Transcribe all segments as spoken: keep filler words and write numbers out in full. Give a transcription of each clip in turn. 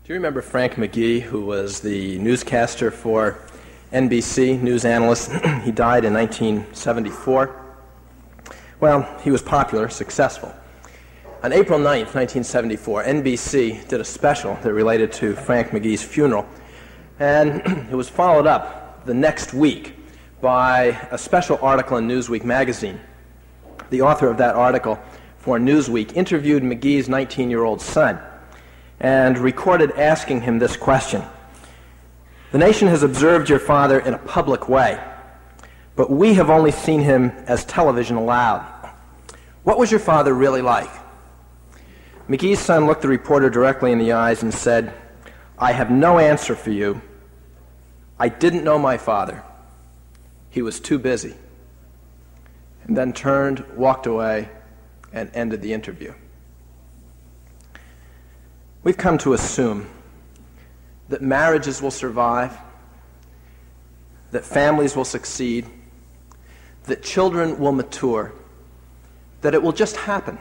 Do you remember Frank McGee, who was the newscaster for N B C, news analyst? He died in nineteen seventy-four. Well, he was popular, successful. On April ninth, nineteen seventy-four, N B C did a special that related to Frank McGee's funeral, and it was followed up the next week by a special article in Newsweek magazine. The author of that article for Newsweek interviewed McGee's nineteen-year-old son and recorded asking him this question. "The nation has observed your father in a public way, but we have only seen him as television allowed. What was your father really like?" McGee's son looked the reporter directly in the eyes and said, "I have no answer for you. I didn't know my father. He was too busy." And then turned, walked away, and ended the interview. We've come to assume that marriages will survive, that families will succeed, that children will mature, that it will just happen.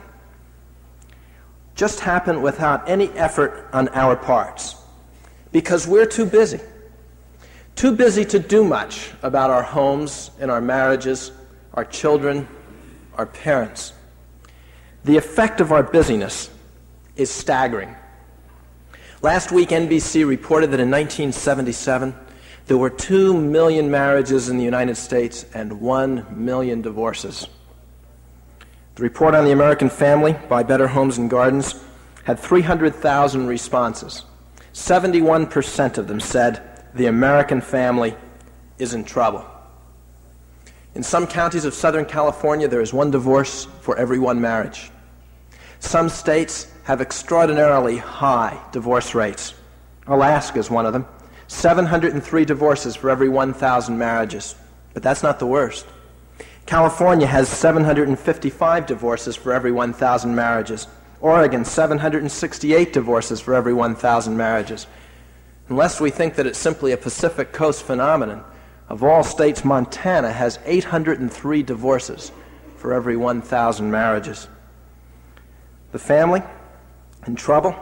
Just happen without any effort on our parts, because we're too busy. Too busy to do much about our homes and our marriages, our children, our parents. The effect of our busyness is staggering. Last week, N B C reported that in nineteen seventy-seven, there were two million marriages in the United States and one million divorces. The report on the American family by Better Homes and Gardens had three hundred thousand responses. seventy-one percent of them said the American family is in trouble. In some counties of Southern California, there is one divorce for every one marriage. Some states have extraordinarily high divorce rates. Alaska is one of them. seven hundred three divorces for every one thousand marriages. But that's not the worst. California has seven hundred fifty-five divorces for every one thousand marriages. Oregon, seven hundred sixty-eight divorces for every one thousand marriages. Unless we think that it's simply a Pacific Coast phenomenon, of all states, Montana has eight hundred three divorces for every one thousand marriages. The family in trouble.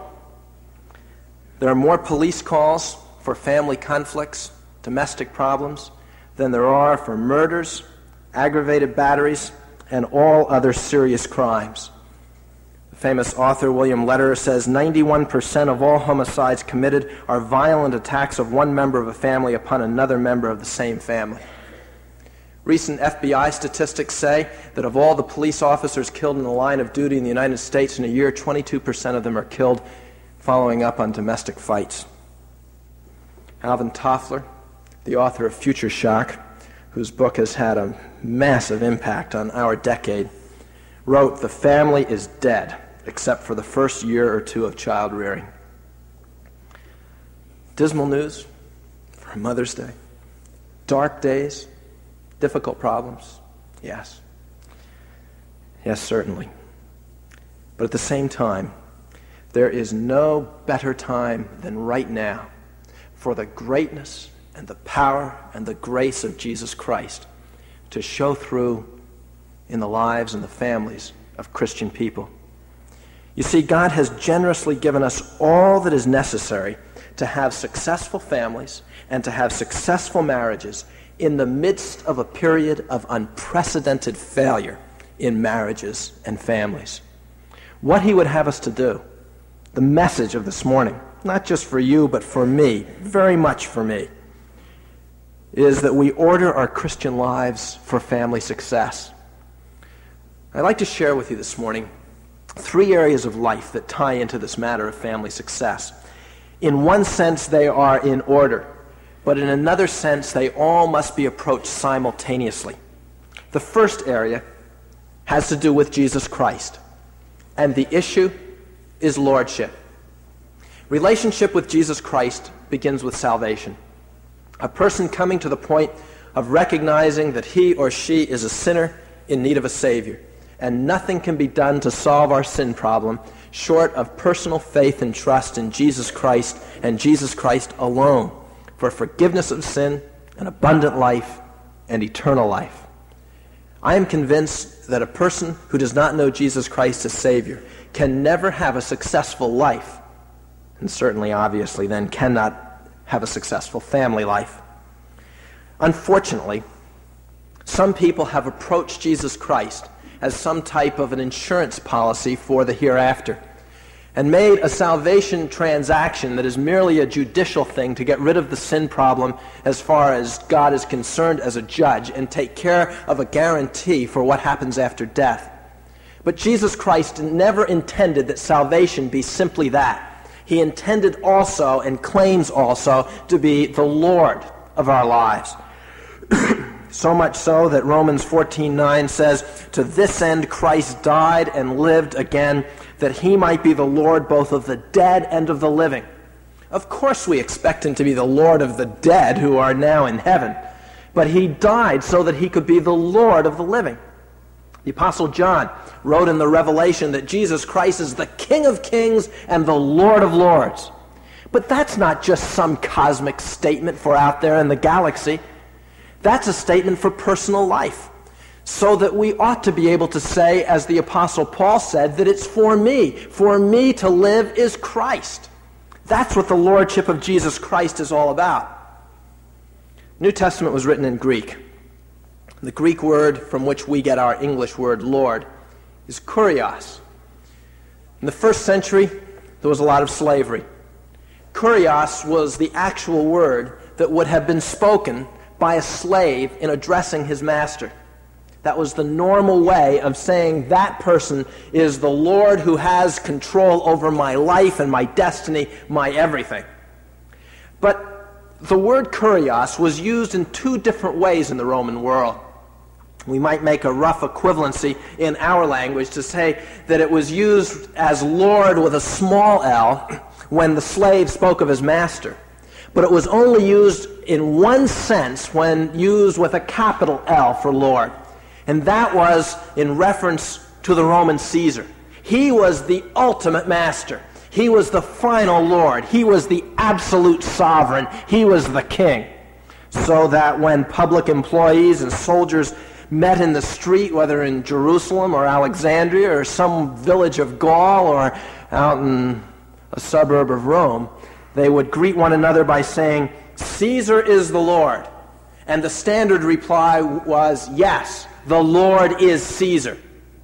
There are more police calls for family conflicts, domestic problems, than there are for murders, aggravated batteries, and all other serious crimes. The famous author William Lederer says ninety-one percent of all homicides committed are violent attacks of one member of a family upon another member of the same family. Recent F B I statistics say that of all the police officers killed in the line of duty in the United States in a year, twenty-two percent of them are killed following up on domestic fights. Alvin Toffler, the author of Future Shock, whose book has had a massive impact on our decade, wrote, "The family is dead, except for the first year or two of child rearing." Dismal news for Mother's Day. Dark days. Difficult problems? Yes. Yes, certainly. But at the same time, there is no better time than right now for the greatness and the power and the grace of Jesus Christ to show through in the lives and the families of Christian people. You see, God has generously given us all that is necessary to have successful families and to have successful marriages in the midst of a period of unprecedented failure in marriages and families. What he would have us to do, the message of this morning, not just for you, but for me, very much for me, is that we order our Christian lives for family success. I'd like to share with you this morning three areas of life that tie into this matter of family success. In one sense, they are in order, but in another sense, they all must be approached simultaneously. The first area has to do with Jesus Christ, and the issue is lordship. Relationship with Jesus Christ begins with salvation. A person coming to the point of recognizing that he or she is a sinner in need of a Savior, and nothing can be done to solve our sin problem short of personal faith and trust in Jesus Christ and Jesus Christ alone for forgiveness of sin, an abundant life, and eternal life. I am convinced that a person who does not know Jesus Christ as Savior can never have a successful life and certainly, obviously, then cannot have a successful family life. Unfortunately, some people have approached Jesus Christ as some type of an insurance policy for the hereafter, and made a salvation transaction that is merely a judicial thing to get rid of the sin problem as far as God is concerned as a judge, and take care of a guarantee for what happens after death. But Jesus Christ never intended that salvation be simply that. He intended also, and claims also, to be the Lord of our lives. So much so that Romans fourteen nine says, "To this end Christ died and lived again, that he might be the Lord both of the dead and of the living." Of course we expect him to be the Lord of the dead who are now in heaven, but he died so that he could be the Lord of the living. The Apostle John wrote in the Revelation that Jesus Christ is the King of kings and the Lord of lords. But that's not just some cosmic statement for out there in the galaxy. That's a statement for personal life, so that we ought to be able to say, as the Apostle Paul said, that it's for me. For me to live is Christ. That's what the Lordship of Jesus Christ is all about. New Testament was written in Greek. The Greek word from which we get our English word Lord is kurios. In the first century, there was a lot of slavery. Kurios was the actual word that would have been spoken by a slave in addressing his master. That was the normal way of saying that person is the Lord who has control over my life and my destiny, my everything. But the word kurios was used in two different ways in the Roman world. We might make a rough equivalency in our language to say that it was used as Lord with a small l when the slave spoke of his master. But it was only used in one sense when used with a capital L for Lord. And that was in reference to the Roman Caesar. He was the ultimate master. He was the final Lord. He was the absolute sovereign. He was the king. So that when public employees and soldiers met in the street, whether in Jerusalem or Alexandria or some village of Gaul or out in a suburb of Rome, they would greet one another by saying, "Caesar is the Lord." And the standard reply was, "Yes, the Lord is Caesar."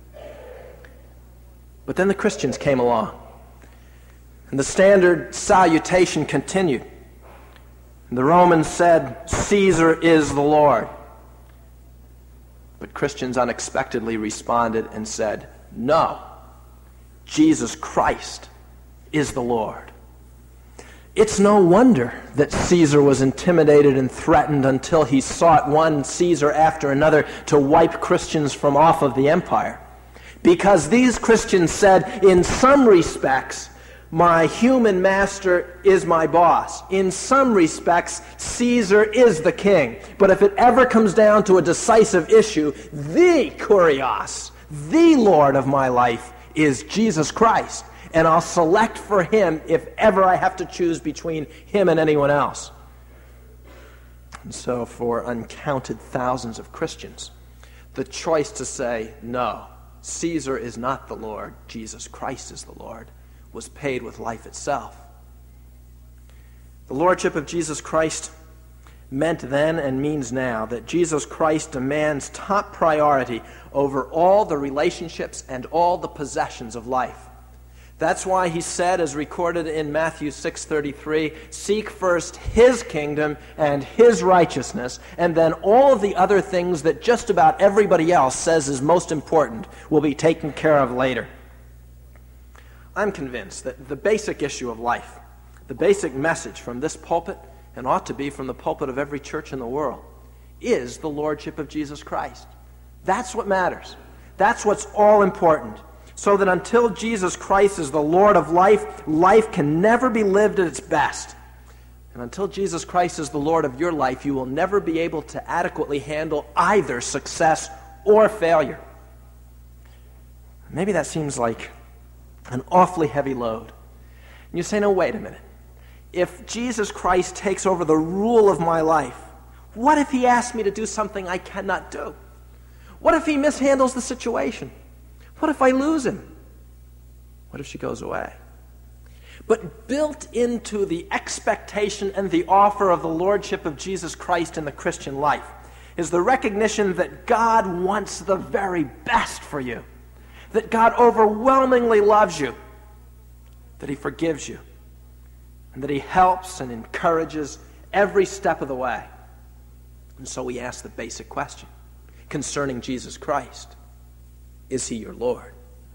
But then the Christians came along, and the standard salutation continued. And the Romans said, "Caesar is the Lord." But Christians unexpectedly responded and said, "No, Jesus Christ is the Lord." It's no wonder that Caesar was intimidated and threatened until he sought one Caesar after another to wipe Christians from off of the empire. Because these Christians said, in some respects, my human master is my boss. In some respects, Caesar is the king. But if it ever comes down to a decisive issue, the kurios, the Lord of my life, is Jesus Christ. And I'll select for him if ever I have to choose between him and anyone else. And so for uncounted thousands of Christians, the choice to say, no, Caesar is not the Lord, Jesus Christ is the Lord, was paid with life itself. The Lordship of Jesus Christ meant then and means now that Jesus Christ demands top priority over all the relationships and all the possessions of life. That's why he said, as recorded in Matthew six thirty-three, "Seek first his kingdom and his righteousness, and then all of the other things that just about everybody else says is most important will be taken care of later." I'm convinced that the basic issue of life, the basic message from this pulpit, and ought to be from the pulpit of every church in the world, is the Lordship of Jesus Christ. That's what matters. That's what's all important. So that until Jesus Christ is the Lord of life, life can never be lived at its best. And until Jesus Christ is the Lord of your life, you will never be able to adequately handle either success or failure. Maybe that seems like an awfully heavy load. And you say, no, wait a minute. If Jesus Christ takes over the rule of my life, what if he asks me to do something I cannot do? What if he mishandles the situation? What if I lose him? What if she goes away? But built into the expectation and the offer of the Lordship of Jesus Christ in the Christian life is the recognition that God wants the very best for you, that God overwhelmingly loves you, that he forgives you, and that he helps and encourages every step of the way. And so we ask the basic question concerning Jesus Christ: is he your Lord?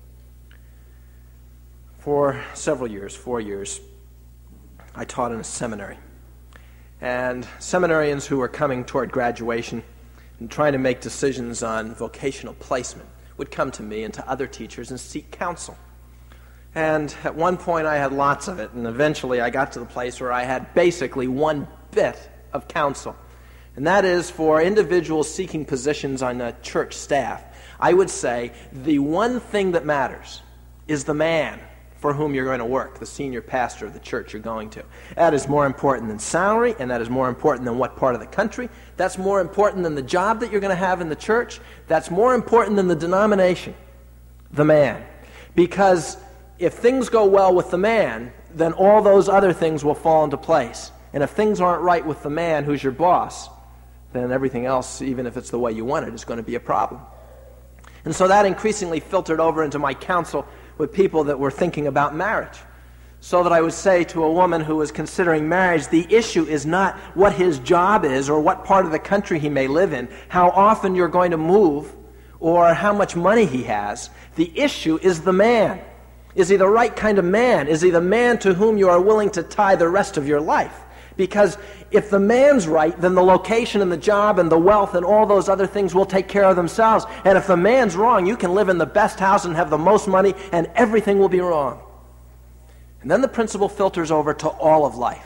For several years, four years, I taught in a seminary. And seminarians who were coming toward graduation and trying to make decisions on vocational placement would come to me and to other teachers and seek counsel. And at one point I had lots of it, and eventually I got to the place where I had basically one bit of counsel. And that is for individuals seeking positions on a church staff. I would say the one thing that matters is the man for whom you're going to work, the senior pastor of the church you're going to. That is more important than salary, and that is more important than what part of the country. That's more important than the job that you're going to have in the church. That's more important than the denomination, the man. Because if things go well with the man, then all those other things will fall into place. And if things aren't right with the man who's your boss, then everything else, even if it's the way you want it, is going to be a problem. And so that increasingly filtered over into my counsel with people that were thinking about marriage. So that I would say to a woman who was considering marriage, the issue is not what his job is or what part of the country he may live in, how often you're going to move, or how much money he has. The issue is the man. Is he the right kind of man? Is he the man to whom you are willing to tie the rest of your life? Because if the man's right, then the location and the job and the wealth and all those other things will take care of themselves. And if the man's wrong, you can live in the best house and have the most money, and everything will be wrong. And then the principle filters over to all of life.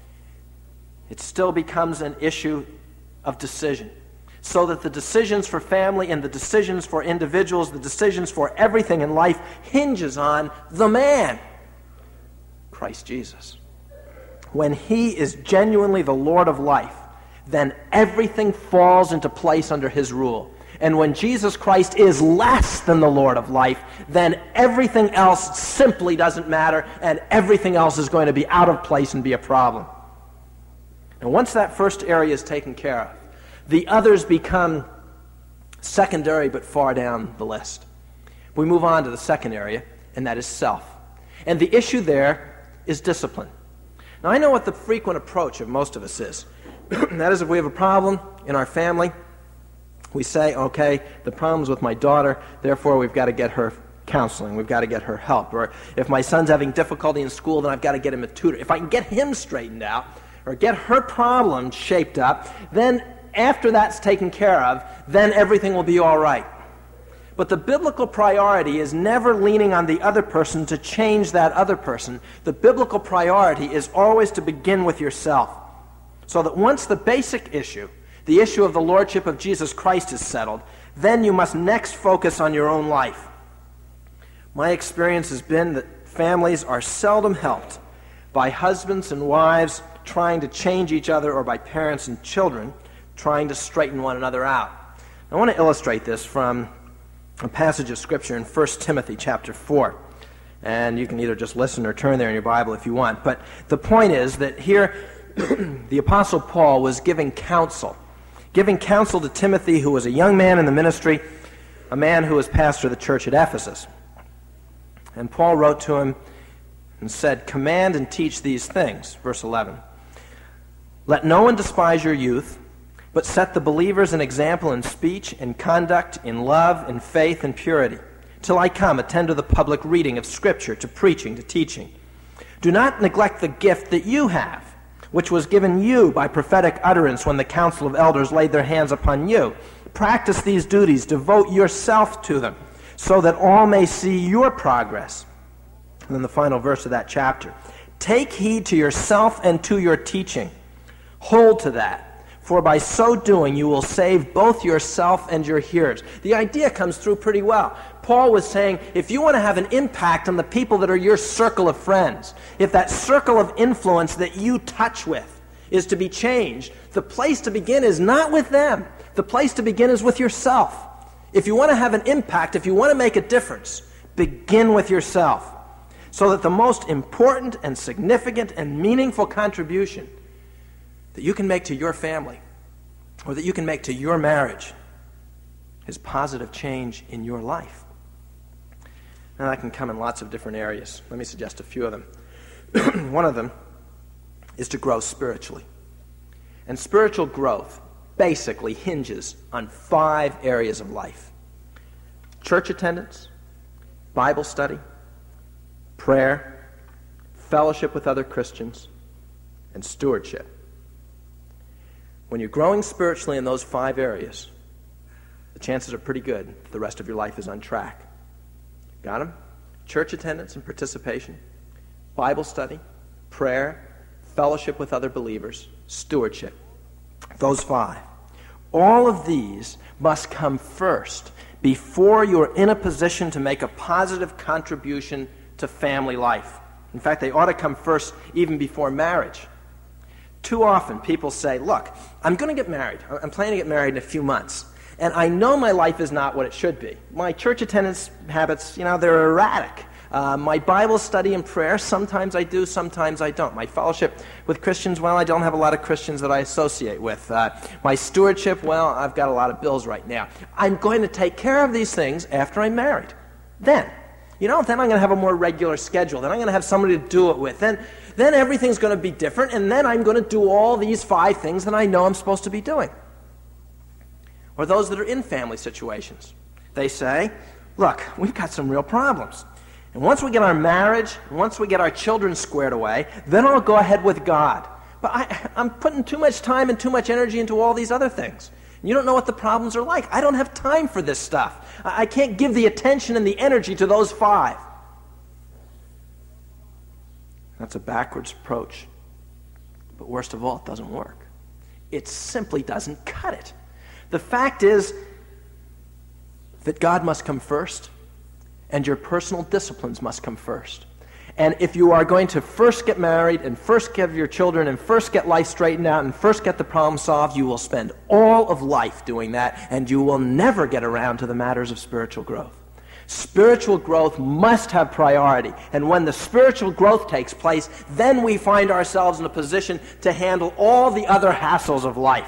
It still becomes an issue of decision. So that the decisions for family and the decisions for individuals, the decisions for everything in life hinges on the man, Christ Jesus. When he is genuinely the Lord of life, then everything falls into place under his rule. And when Jesus Christ is less than the Lord of life, then everything else simply doesn't matter, and everything else is going to be out of place and be a problem. And once that first area is taken care of, the others become secondary but far down the list. We move on to the second area, and that is self. And the issue there is discipline. Now, I know what the frequent approach of most of us is. That is, if we have a problem in our family, we say, okay, the problem's with my daughter, therefore we've got to get her counseling, we've got to get her help. Or if my son's having difficulty in school, then I've got to get him a tutor. If I can get him straightened out, or get her problem shaped up, then after that's taken care of, then everything will be all right. But the biblical priority is never leaning on the other person to change that other person. The biblical priority is always to begin with yourself. So that once the basic issue, the issue of the Lordship of Jesus Christ, is settled, then you must next focus on your own life. My experience has been that families are seldom helped by husbands and wives trying to change each other, or by parents and children trying to straighten one another out. I want to illustrate this from a passage of Scripture in First Timothy chapter four. And you can either just listen or turn there in your Bible if you want. But the point is that here the Apostle Paul was giving counsel. Giving counsel to Timothy, who was a young man in the ministry, a man who was pastor of the church at Ephesus. And Paul wrote to him and said, "Command and teach these things," verse eleven. "Let no one despise your youth, but set the believers an example in speech, in conduct, in love, in faith, and purity. Till I come, attend to the public reading of Scripture, to preaching, to teaching. Do not neglect the gift that you have, which was given you by prophetic utterance when the council of elders laid their hands upon you. Practice these duties, devote yourself to them, so that all may see your progress." And then the final verse of that chapter. "Take heed to yourself and to your teaching. Hold to that. For by so doing you will save both yourself and your hearers." The idea comes through pretty well. Paul was saying, if you want to have an impact on the people that are your circle of friends, if that circle of influence that you touch with is to be changed, the place to begin is not with them. The place to begin is with yourself. If you want to have an impact, if you want to make a difference, begin with yourself. So that the most important and significant and meaningful contribution that you can make to your family or that you can make to your marriage is positive change in your life. And that can come in lots of different areas. Let me suggest a few of them. One of them is to grow spiritually. And spiritual growth basically hinges on five areas of life: church attendance, Bible study, prayer, fellowship with other Christians, and stewardship. When you're growing spiritually in those five areas, the chances are pretty good that the rest of your life is on track. Got them? Church attendance and participation, Bible study, prayer, fellowship with other believers, stewardship. Those five. All of these must come first before you're in a position to make a positive contribution to family life. In fact, they ought to come first even before marriage. Too often people say, look, I'm going to get married. I'm planning to get married in a few months. And I know my life is not what it should be. My church attendance habits, you know, they're erratic. Uh, my Bible study and prayer, sometimes I do, sometimes I don't. My fellowship with Christians, well, I don't have a lot of Christians that I associate with. Uh, my stewardship, well, I've got a lot of bills right now. I'm going to take care of these things after I'm married. Then, you know, then I'm going to have a more regular schedule. Then I'm going to have somebody to do it with. Then, then everything's going to be different, and then I'm going to do all these five things that I know I'm supposed to be doing. Or those that are in family situations. They say, look, we've got some real problems. And once we get our marriage, once we get our children squared away, then I'll go ahead with God. But I, I'm putting too much time and too much energy into all these other things. And you don't know what the problems are like. I don't have time for this stuff. I, I can't give the attention and the energy to those five. That's a backwards approach. But worst of all, it doesn't work. It simply doesn't cut it. The fact is that God must come first, and your personal disciplines must come first. And if you are going to first get married, and first get your children, and first get life straightened out, and first get the problem solved, you will spend all of life doing that, and you will never get around to the matters of spiritual growth. Spiritual growth must have priority. And when the spiritual growth takes place, then we find ourselves in a position to handle all the other hassles of life.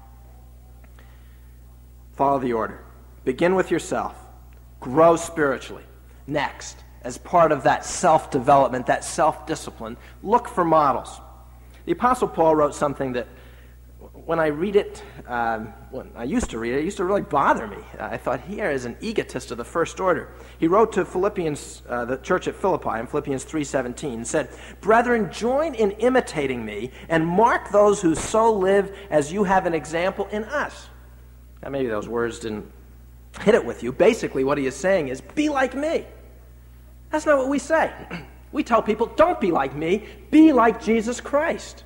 Follow the order. Begin with yourself. Grow spiritually. Next, as part of that self-development, that self-discipline, look for models. The Apostle Paul wrote something that, when I read it, um, when I used to read it, it used to really bother me. I thought, here is an egotist of the first order. He wrote to Philippians, uh, the church at Philippi, in Philippians three seventeen, said, "Brethren, join in imitating me, and mark those who so live as you have an example in us." Now, maybe those words didn't hit it with you. Basically, what he is saying is, be like me. That's not what we say. We tell people, don't be like me, be like Jesus Christ.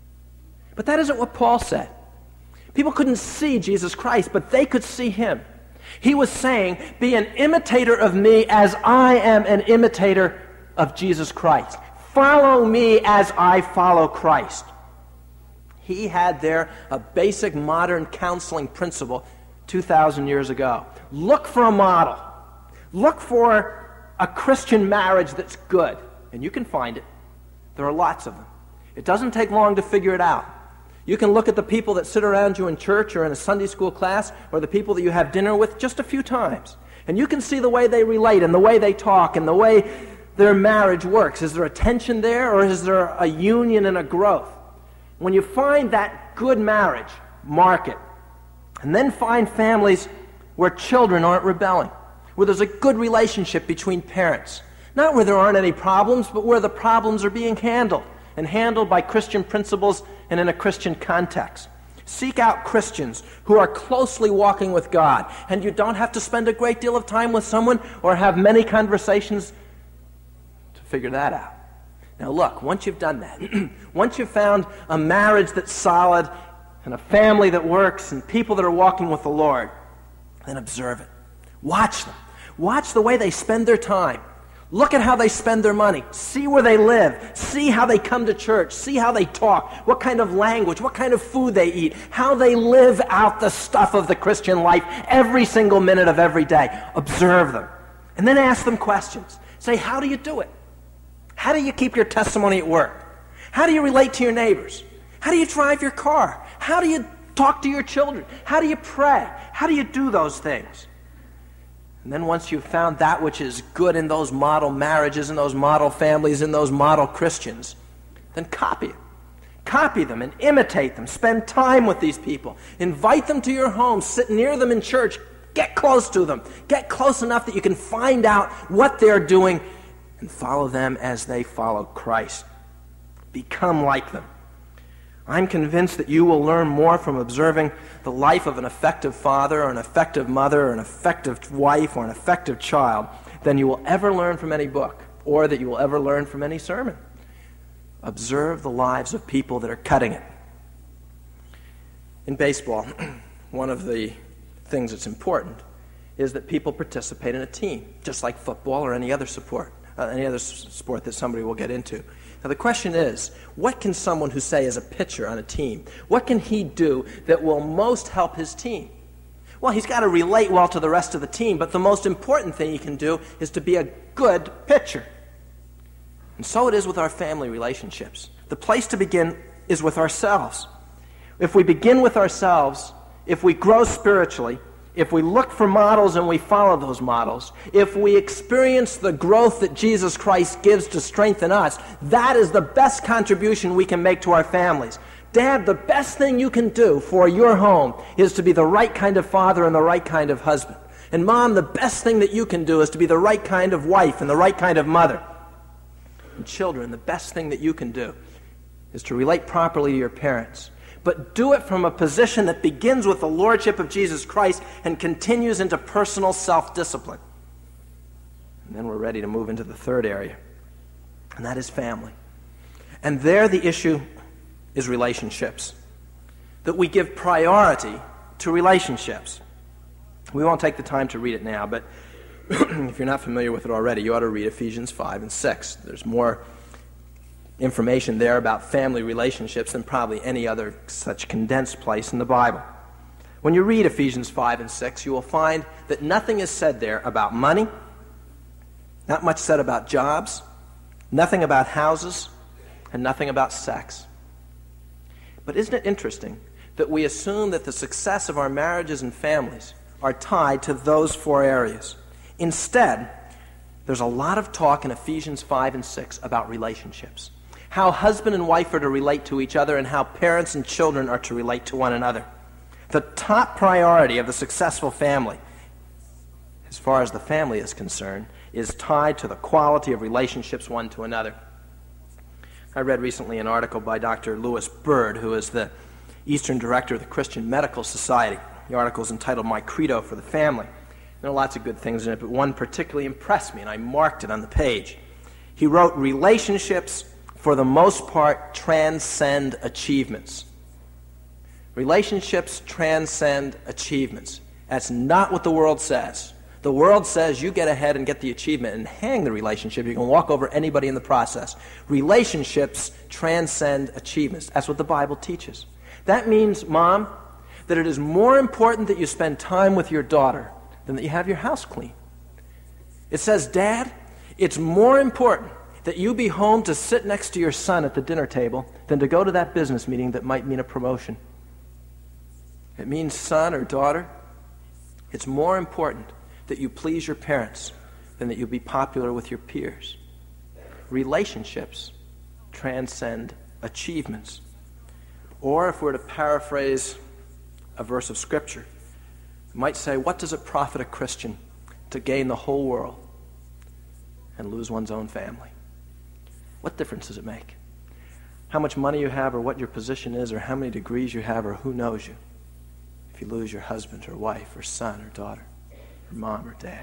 But that isn't what Paul said. People couldn't see Jesus Christ, but they could see him. He was saying, be an imitator of me as I am an imitator of Jesus Christ. Follow me as I follow Christ. He had there a basic modern counseling principle two thousand years ago. Look for a model. Look for a Christian marriage that's good. And you can find it. There are lots of them. It doesn't take long to figure it out. You can look at the people that sit around you in church or in a Sunday school class, or the people that you have dinner with just a few times. And you can see the way they relate and the way they talk and the way their marriage works. Is there a tension there, or is there a union and a growth? When you find that good marriage, mark it. And then find families where children aren't rebelling, where there's a good relationship between parents. Not where there aren't any problems, but where the problems are being handled, and handled by Christian principles and in a Christian context. Seek out Christians who are closely walking with God, and you don't have to spend a great deal of time with someone or have many conversations to figure that out. Now look, once you've done that, once you've found a marriage that's solid and a family that works and people that are walking with the Lord, then observe it. Watch them. Watch the way they spend their time. Look at how they spend their money. See where they live. See how they come to church. See how they talk. What kind of language, what kind of food they eat. How they live out the stuff of the Christian life every single minute of every day. Observe them. And then ask them questions. Say, how do you do it? How do you keep your testimony at work? How do you relate to your neighbors? How do you drive your car? How do you talk to your children? How do you pray? How do you do those things? And then once you've found that which is good in those model marriages, in those model families, in those model Christians, then copy it. Copy them and imitate them. Spend time with these people. Invite them to your home. Sit near them in church. Get close to them. Get close enough that you can find out what they're doing and follow them as they follow Christ. Become like them. I'm convinced that you will learn more from observing the life of an effective father or an effective mother or an effective wife or an effective child than you will ever learn from any book or that you will ever learn from any sermon. Observe the lives of people that are cutting it. In baseball, one of the things that's important is that people participate in a team, just like football or any other sport, uh, any other s- sport that somebody will get into. Now the question is, what can someone who, say, is a pitcher on a team, what can he do that will most help his team? Well, he's got to relate well to the rest of the team, but the most important thing he can do is to be a good pitcher. And so it is with our family relationships. The place to begin is with ourselves. If we begin with ourselves, if we grow spiritually, if we look for models and we follow those models, if we experience the growth that Jesus Christ gives to strengthen us, that is the best contribution we can make to our families. Dad, the best thing you can do for your home is to be the right kind of father and the right kind of husband. And Mom, the best thing that you can do is to be the right kind of wife and the right kind of mother. And children, the best thing that you can do is to relate properly to your parents. But do it from a position that begins with the lordship of Jesus Christ and continues into personal self-discipline. And then we're ready to move into the third area, and that is family. And there the issue is relationships, that we give priority to relationships. We won't take the time to read it now, but if you're not familiar with it already, you ought to read Ephesians five and six. There's more information there about family relationships than probably any other such condensed place in the Bible. When you read Ephesians five and six, you will find that nothing is said there about money, not much said about jobs, nothing about houses, and nothing about sex. But isn't it interesting that we assume that the success of our marriages and families are tied to those four areas? Instead, there's a lot of talk in Ephesians five and six about relationships. How husband and wife are to relate to each other and how parents and children are to relate to one another. The top priority of the successful family, as far as the family is concerned, is tied to the quality of relationships one to another. I read recently an article by Doctor Louis Bird, who is the Eastern Director of the Christian Medical Society. The article is entitled My Credo for the Family. There are lots of good things in it, but one particularly impressed me, and I marked it on the page. He wrote, relationships, for the most part, transcend achievements. Relationships transcend achievements. That's not what the world says. The world says you get ahead and get the achievement and hang the relationship. You can walk over anybody in the process. Relationships transcend achievements. That's what the Bible teaches. That means, Mom, that it is more important that you spend time with your daughter than that you have your house clean. It says, Dad, it's more important that you be home to sit next to your son at the dinner table than to go to that business meeting that might mean a promotion. It means, son or daughter, it's more important that you please your parents than that you be popular with your peers. Relationships transcend achievements. Or if we're to paraphrase a verse of Scripture, we might say, what does it profit a Christian to gain the whole world and lose one's own family? What difference does it make? How much money you have or what your position is or how many degrees you have or who knows you if you lose your husband or wife or son or daughter or mom or dad?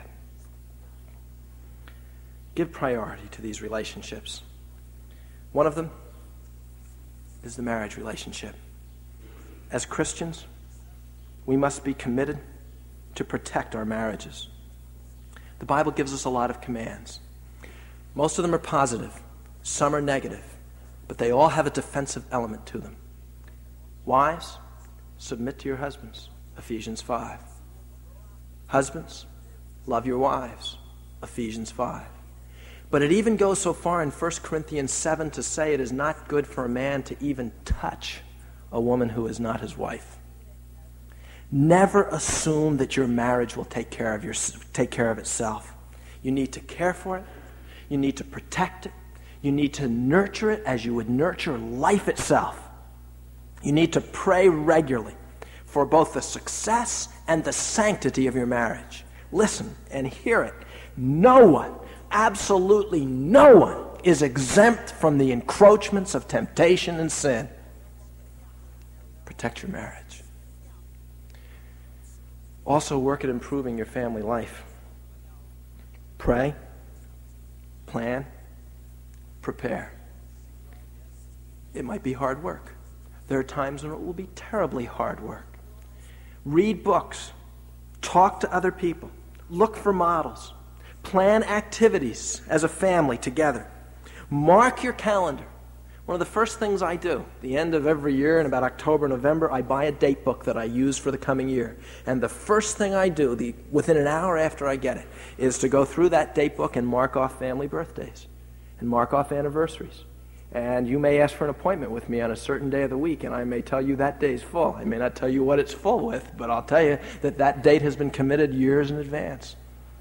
Give priority to these relationships. One of them is the marriage relationship. As Christians, we must be committed to protect our marriages. The Bible gives us a lot of commands. Most of them are positive. Some are negative. But they all have a defensive element to them. Wives, submit to your husbands. Ephesians five. Husbands, love your wives. Ephesians five. But it even goes so far in First Corinthians seven to say it is not good for a man to even touch a woman who is not his wife. Never assume that your marriage will take care of your, take care of itself. You need to care for it. You need to protect it. You need to nurture it as you would nurture life itself. You need to pray regularly for both the success and the sanctity of your marriage. Listen and hear it. No one, absolutely no one, is exempt from the encroachments of temptation and sin. Protect your marriage. Also work at improving your family life. Pray, plan, prepare. It might be hard work. There are times when it will be terribly hard work. Read books. Talk to other people. Look for models. Plan activities as a family together. Mark your calendar. One of the first things I do, the end of every year in about October, November, I buy a date book that I use for the coming year. And the first thing I do, the, within an hour after I get it, is to go through that date book and mark off family birthdays and mark off anniversaries. And you may ask for an appointment with me on a certain day of the week, and I may tell you that day's full. I may not tell you what it's full with, but I'll tell you that that date has been committed years in advance.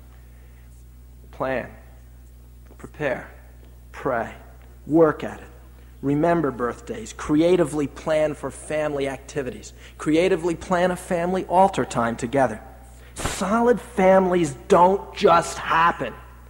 Plan, prepare, pray, work at it. Remember birthdays. Creatively plan for family activities. Creatively plan a family altar time together. Solid families don't just happen.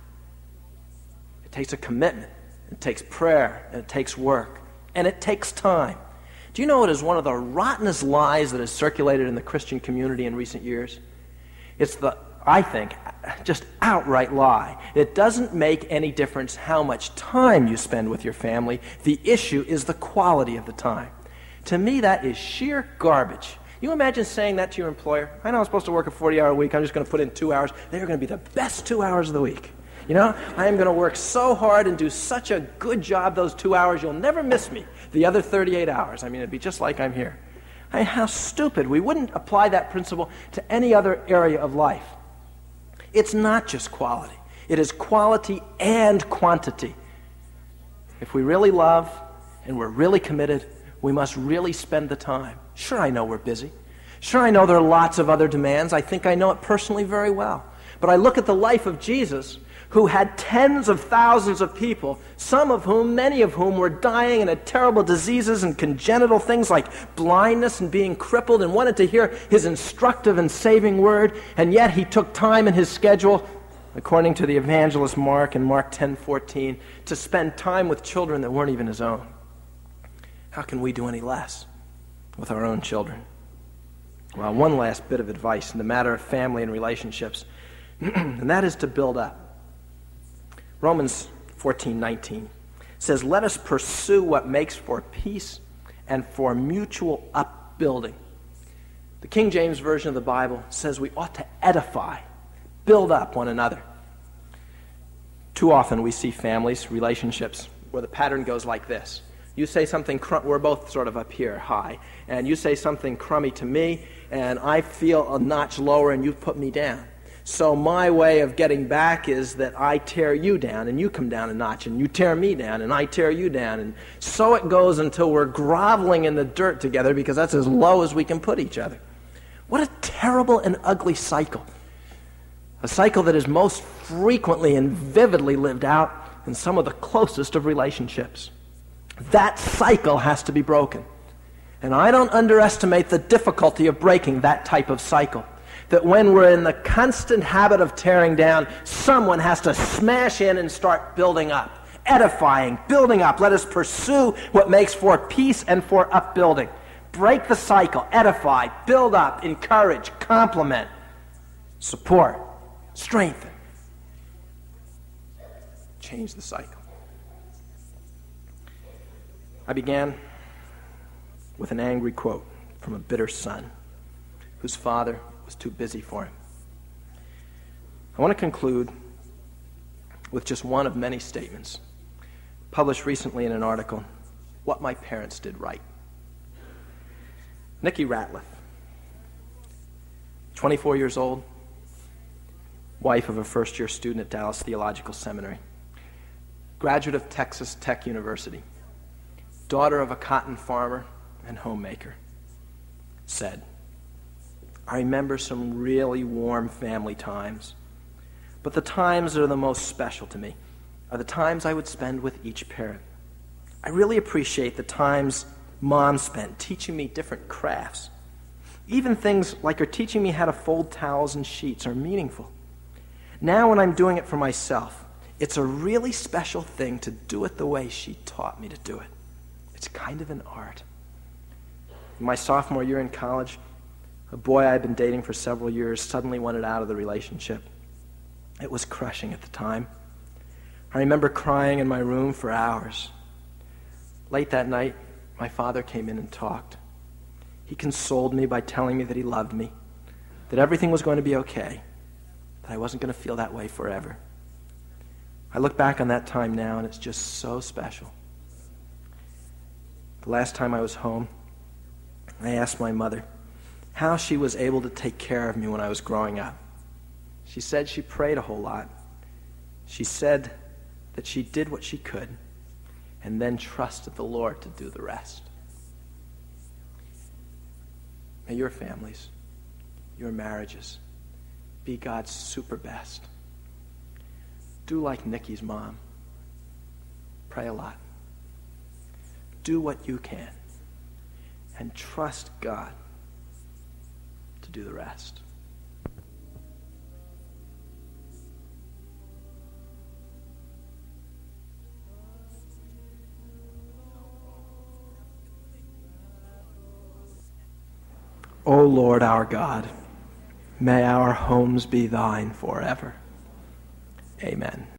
It takes a commitment. It takes prayer. And it takes work. And it takes time. Do you know it is one of the rottenest lies that has circulated in the Christian community in recent years? It's the, I think, just outright lie. It doesn't make any difference how much time you spend with your family. The issue is the quality of the time. To me, that is sheer garbage. You imagine saying that to your employer? I know I'm supposed to work a forty-hour week. I'm just going to put in two hours. They're going to be the best two hours of the week. You know, I am going to work so hard and do such a good job those two hours, you'll never miss me the other thirty-eight hours. I mean, it'd be just like I'm here. I mean, how stupid. We wouldn't apply that principle to any other area of life. It's not just quality. It is quality and quantity. If we really love and we're really committed, we must really spend the time. Sure, I know we're busy. Sure, I know there are lots of other demands. I think I know it personally very well. But I look at the life of Jesus, who had tens of thousands of people, some of whom, many of whom, were dying and had terrible diseases and congenital things like blindness and being crippled, and wanted to hear his instructive and saving word, and yet he took time in his schedule, according to the evangelist Mark in Mark ten fourteen, to spend time with children that weren't even his own. How can we do any less with our own children? Well, one last bit of advice in the matter of family and relationships, and that is to build up. Romans fourteen nineteen says, "Let us pursue what makes for peace and for mutual upbuilding." The King James Version of the Bible says we ought to edify, build up one another. Too often we see families, relationships, where the pattern goes like this. You say something, cr- we're both sort of up here, high, and you say something crummy to me, and I feel a notch lower and you put me down. So my way of getting back is that I tear you down and you come down a notch, and you tear me down and I tear you down. And so it goes until we're groveling in the dirt together, because that's as low as we can put each other. What a terrible and ugly cycle. A cycle that is most frequently and vividly lived out in some of the closest of relationships. That cycle has to be broken. And I don't underestimate the difficulty of breaking that type of cycle. That when we're in the constant habit of tearing down, someone has to smash in and start building up, edifying, building up. Let us pursue what makes for peace and for upbuilding. Break the cycle, edify, build up, encourage, compliment, support, strengthen. Change the cycle. I began with an angry quote from a bitter son whose father was too busy for him. I want to conclude with just one of many statements published recently in an article, What My Parents Did Right. Nikki Ratliff, twenty-four years old, wife of a first-year student at Dallas Theological Seminary. graduate of Texas Tech University, daughter of a cotton farmer and homemaker, said, "I remember some really warm family times, but the times that are the most special to me are the times I would spend with each parent. I really appreciate the times Mom spent teaching me different crafts. Even things like her teaching me how to fold towels and sheets are meaningful. Now when I'm doing it for myself, it's a really special thing to do it the way she taught me to do it. It's kind of an art." In my sophomore year in college, a boy I'd been dating for several years suddenly wanted out of the relationship. It was crushing at the time. I remember crying in my room for hours. Late that night, my father came in and talked. He consoled me by telling me that he loved me, that everything was going to be okay, that I wasn't going to feel that way forever. I look back on that time now, and it's just so special. The last time I was home, I asked my mother how she was able to take care of me when I was growing up. She said she prayed a whole lot. She said that she did what she could and then trusted the Lord to do the rest. May your families, your marriages, be God's super best. Do like Nikki's mom. Pray a lot. Do what you can and trust God to do the rest. O Lord our God, may our homes be thine forever. Amen.